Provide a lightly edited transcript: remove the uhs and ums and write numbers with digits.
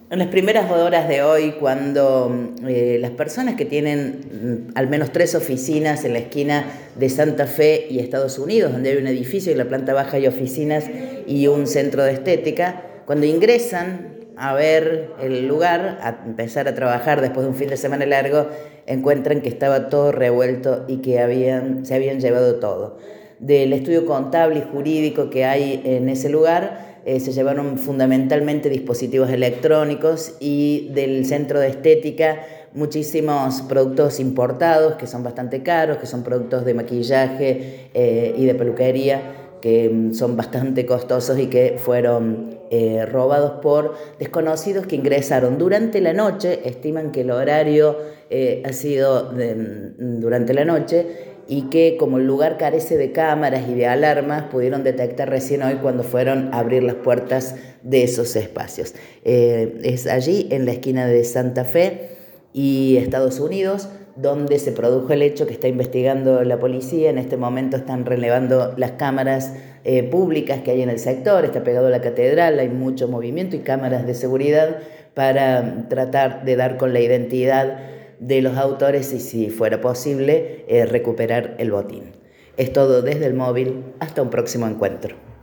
En las primeras horas de hoy, cuando las personas que tienen al menos 3 oficinas en la esquina de Santa Fe y Estados Unidos, donde hay un edificio y en la planta baja hay oficinas y un centro de estética, cuando ingresan a ver el lugar, a empezar a trabajar después de un fin de semana largo, encuentran que estaba todo revuelto y que se habían llevado todo. Del estudio contable y jurídico que hay en ese lugar, se llevaron fundamentalmente dispositivos electrónicos, y del centro de estética muchísimos productos importados que son bastante caros, que son productos de maquillaje y de peluquería, que son bastante costosos y que fueron robados por desconocidos que ingresaron durante la noche. Estiman que el horario ha sido durante la noche, y que como el lugar carece de cámaras y de alarmas, pudieron detectar recién hoy cuando fueron a abrir las puertas de esos espacios. Es allí, en la esquina de Santa Fe y Estados Unidos, donde se produjo el hecho que está investigando la policía. En este momento están relevando las cámaras públicas que hay en el sector. Está pegado a la catedral, hay mucho movimiento y cámaras de seguridad para tratar de dar con la identidad de los autores y, si fuera posible, recuperar el botín. Es todo desde el móvil. Hasta un próximo encuentro.